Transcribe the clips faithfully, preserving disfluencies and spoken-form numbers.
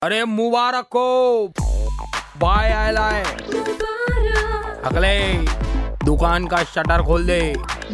अरे मुबारक हो भाई आयलाय अगले दुकान का शटर खोल दे।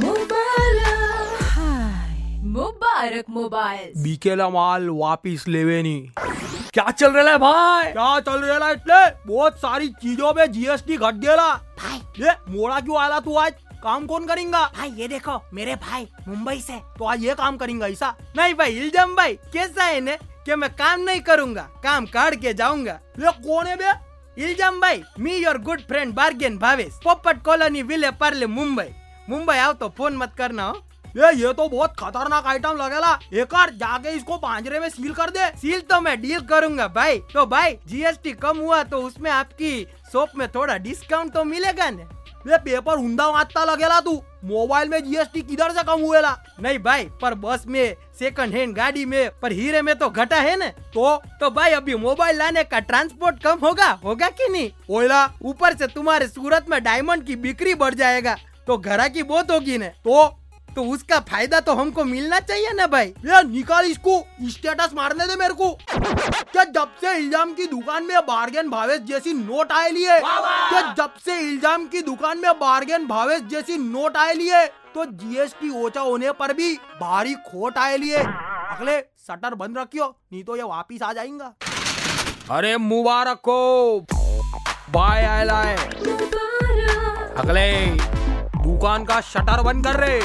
मुबारक मोबाइल बिकेला माल वापिस लेवे नहीं। क्या चल रहा है भाई? क्या चल रहा है? इतने बहुत सारी चीजों पे जीएसटी घट गेला भाई। ये मोड़ा क्यों आला तू? आज काम कौन करेगा? भाई ये देखो मेरे भाई मुंबई से। तो आज ये काम करेंगा ऐसा? नहीं भाई इल्जाम भाई कैसा है ने कि मैं काम नहीं करूंगा, काम काट के जाऊंगा। ये कौन है बे? इल्जाम भाई me your good friend bargain Bhavesh, Popat colony Vile Parle Mumbai. Mumbai आओ तो फोन मत करना हो। ये ये तो बहुत खतरनाक आइटम लगेला। एक बार जाके इसको पांजरे में सील कर दे। सील तो मैं डील करूंगा भाई। तो भाई जीएसटी कम हुआ तो उसमें आपकी शॉप में थोड़ा डिस्काउंट तो मिलेगा न? ये पेपर उंदा वाचता लगेला तू। मोबाइल में जीएसटी किधर से कम हुएला? नहीं भाई पर बस में, सेकंड हैंड गाड़ी में, पर हीरे में तो घटा है न। तो तो भाई अभी मोबाइल लाने का ट्रांसपोर्ट कम होगा होगा कि नहीं? ओला ऊपर से तुम्हारे सूरत में डायमंड की बिक्री बढ़ जाएगा तो घरा की बहुत होगी न। तो तो उसका फायदा तो हमको मिलना चाहिए ना भाई। ये निकाल इसको, स्टेटस मारने दे मेरे को। क्या जब से इल्जाम की दुकान में बार्गेन भावेश जैसी नोट आए लिए क्या जब से इल्जाम की दुकान में बार्गेन भावेश जैसी नोट आए लिए तो जीएसटी ओछा होने पर भी भारी खोट आए लिए। अगले शटर बंद रखियो नहीं तो ये वापिस आ जाएगा। अरे मुबारक हो भाई आयलाय अगले दुकान का शटर बंद कर रहे।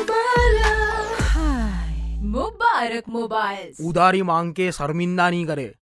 मुबारक मोबाइल उधारी मांग के शर्मिंदा नहीं करे।